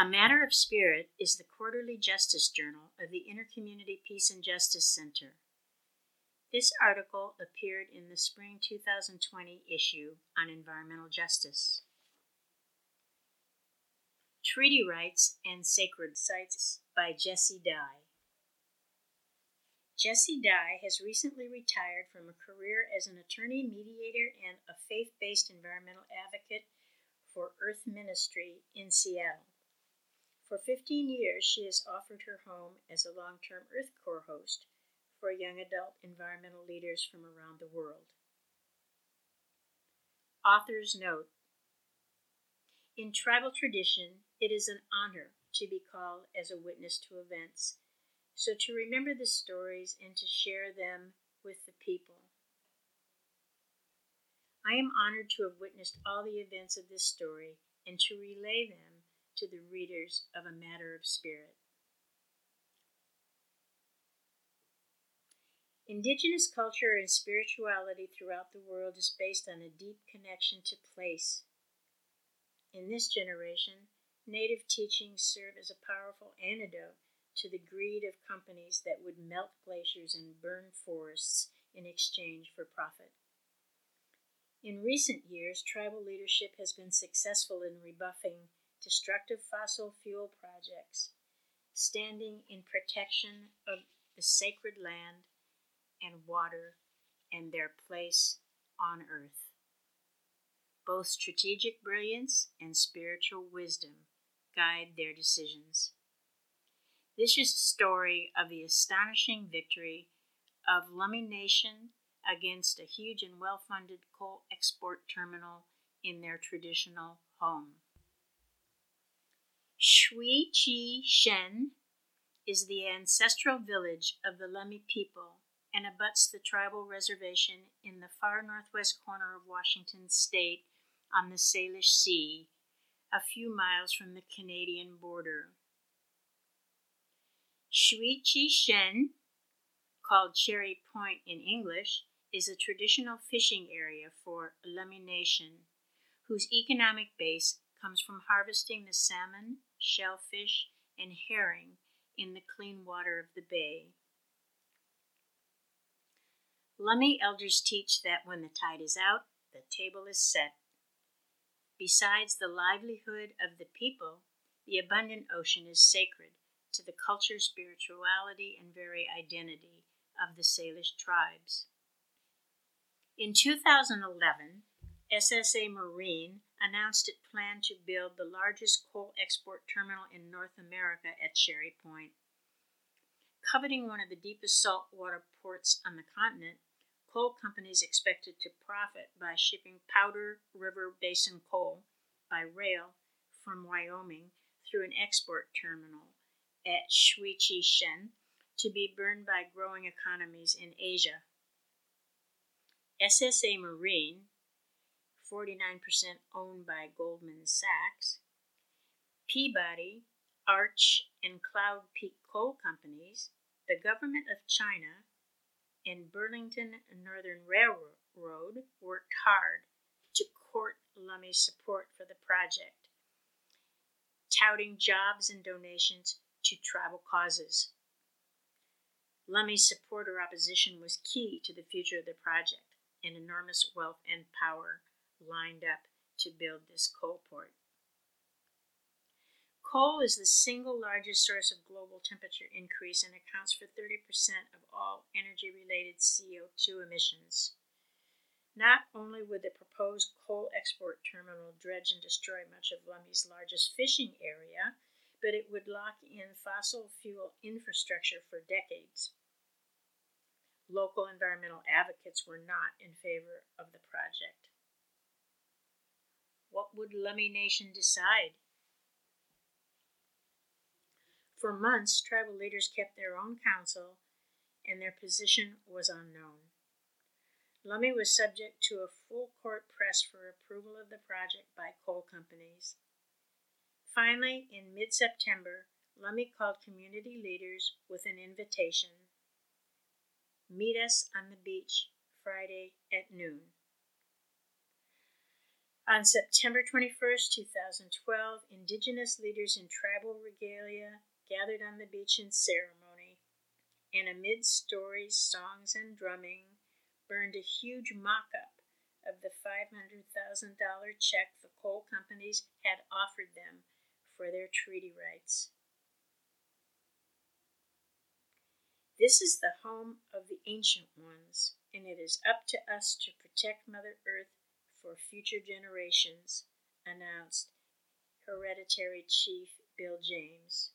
A Matter of Spirit is the quarterly justice journal of the Intercommunity Peace and Justice Center. This article appeared in the spring 2020 issue on environmental justice. Treaty Rights and Sacred Sites by Jessie Dye. Jessie Dye has recently retired from a career as an attorney, mediator, and a faith-based environmental advocate for Earth Ministry in Seattle. For 15 years, she has offered her home as a long-term Earth Corps host for young adult environmental leaders from around the world. Author's note: in tribal tradition, it is an honor to be called as a witness to events, so to remember the stories and to share them with the people. I am honored to have witnessed all the events of this story and to relay them to the readers of A Matter of Spirit. Indigenous culture and spirituality throughout the world is based on a deep connection to place. In this generation, Native teachings serve as a powerful antidote to the greed of companies that would melt glaciers and burn forests in exchange for profit. In recent years, tribal leadership has been successful in rebuffing destructive fossil fuel projects, standing in protection of the sacred land and water and their place on earth. Both strategic brilliance and spiritual wisdom guide their decisions. This is a story of the astonishing victory of Lummi Nation against a huge and well-funded coal export terminal in their traditional home. Shui Chi Shen is the ancestral village of the Lummi people and abuts the tribal reservation in the far northwest corner of Washington state on the Salish Sea, a few miles from the Canadian border. Shui Chi Shen, called Cherry Point in English, is a traditional fishing area for Lummi Nation, whose economic base comes from harvesting the salmon, shellfish, and herring in the clean water of the bay. Lummi elders teach that when the tide is out, the table is set. Besides the livelihood of the people, the abundant ocean is sacred to the culture, spirituality, and very identity of the Salish tribes. In 2011, SSA Marine announced it planned to build the largest coal export terminal in North America at Cherry Point. Coveting one of the deepest saltwater ports on the continent, coal companies expected to profit by shipping Powder River Basin coal by rail from Wyoming through an export terminal at Shui Chi Shen to be burned by growing economies in Asia. SSA Marine, 49% owned by Goldman Sachs, Peabody, Arch, and Cloud Peak Coal Companies, the government of China, and Burlington Northern Railroad worked hard to court Lummi's support for the project, touting jobs and donations to tribal causes. Lummi's support or opposition was key to the future of the project, and enormous wealth and power lined up to build this coal port. Coal is the single largest source of global temperature increase and accounts for 30% of all energy-related CO2 emissions. Not only would the proposed coal export terminal dredge and destroy much of Lummi's largest fishing area, but it would lock in fossil fuel infrastructure for decades. Local environmental advocates were not in favor of the project. What would Lummi Nation decide? For months, tribal leaders kept their own counsel, and their position was unknown. Lummi was subject to a full court press for approval of the project by coal companies. Finally, in mid-September, Lummi called community leaders with an invitation. Meet us on the beach Friday at noon. On September 21st, 2012, Indigenous leaders in tribal regalia gathered on the beach in ceremony, and amid stories, songs, and drumming, burned a huge mock-up of the $500,000 check the coal companies had offered them for their treaty rights. This is the home of the Ancient Ones, and it is up to us to protect Mother Earth for future generations, announced Hereditary Chief Bill James.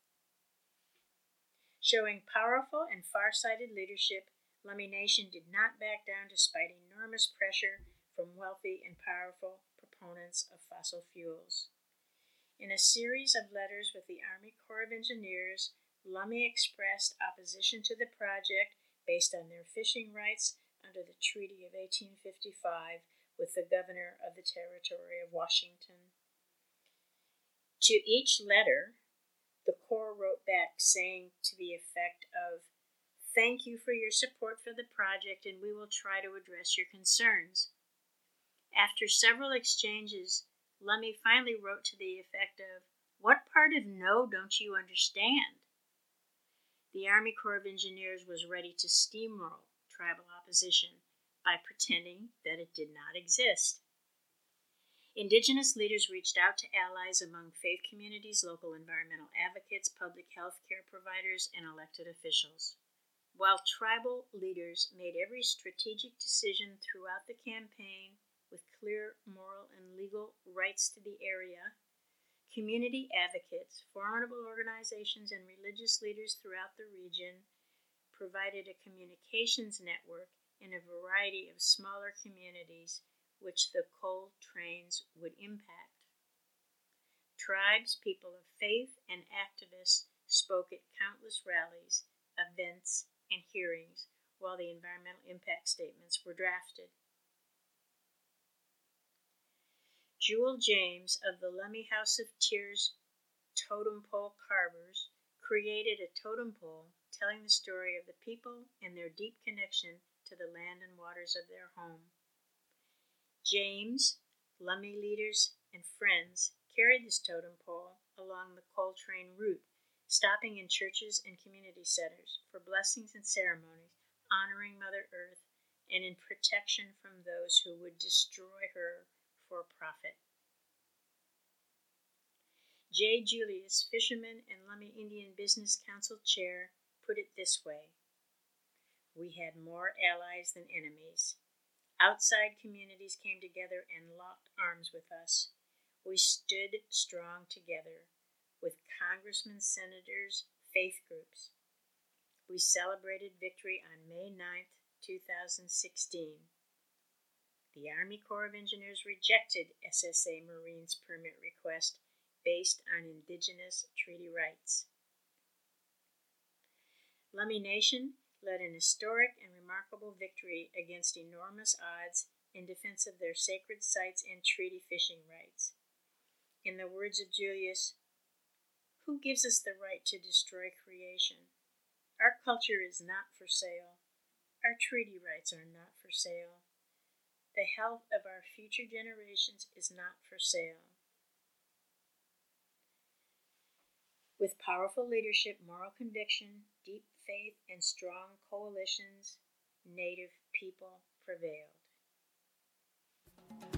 Showing powerful and far-sighted leadership, Lummi Nation did not back down despite enormous pressure from wealthy and powerful proponents of fossil fuels. In a series of letters with the Army Corps of Engineers, Lummi expressed opposition to the project based on their fishing rights under the Treaty of 1855 with the Governor of the Territory of Washington. To each letter, the Corps wrote back saying to the effect of, "Thank you for your support for the project, and we will try to address your concerns." After several exchanges, Lummi finally wrote to the effect of, "What part of no don't you understand?" The Army Corps of Engineers was ready to steamroll tribal opposition by pretending that it did not exist. Indigenous leaders reached out to allies among faith communities, local environmental advocates, public health care providers, and elected officials. While tribal leaders made every strategic decision throughout the campaign with clear moral and legal rights to the area, community advocates, formidable organizations, and religious leaders throughout the region provided a communications network in a variety of smaller communities which the coal trains would impact. Tribes, people of faith, and activists spoke at countless rallies, events, and hearings while the environmental impact statements were drafted. Jewel James of the Lummi House of Tears totem pole carvers created a totem pole telling the story of the people and their deep connection to the land and waters of their home. James, Lummi leaders, and friends carried this totem pole along the coal train route, stopping in churches and community centers for blessings and ceremonies, honoring Mother Earth, and in protection from those who would destroy her for profit. J. Julius, fisherman and Lummi Indian Business Council chair, put it this way: "We had more allies than enemies. Outside communities came together and locked arms with us. We stood strong together with congressmen, senators, faith groups. We celebrated victory on May 9th, 2016. The Army Corps of Engineers rejected SSA Marine's permit request based on Indigenous treaty rights." Lummi Nation led an historic and remarkable victory against enormous odds in defense of their sacred sites and treaty fishing rights. In the words of Julius, "Who gives us the right to destroy creation? Our culture is not for sale. Our treaty rights are not for sale. The health of our future generations is not for sale." With powerful leadership, moral conviction, deep faith, and strong coalitions, Native people prevailed.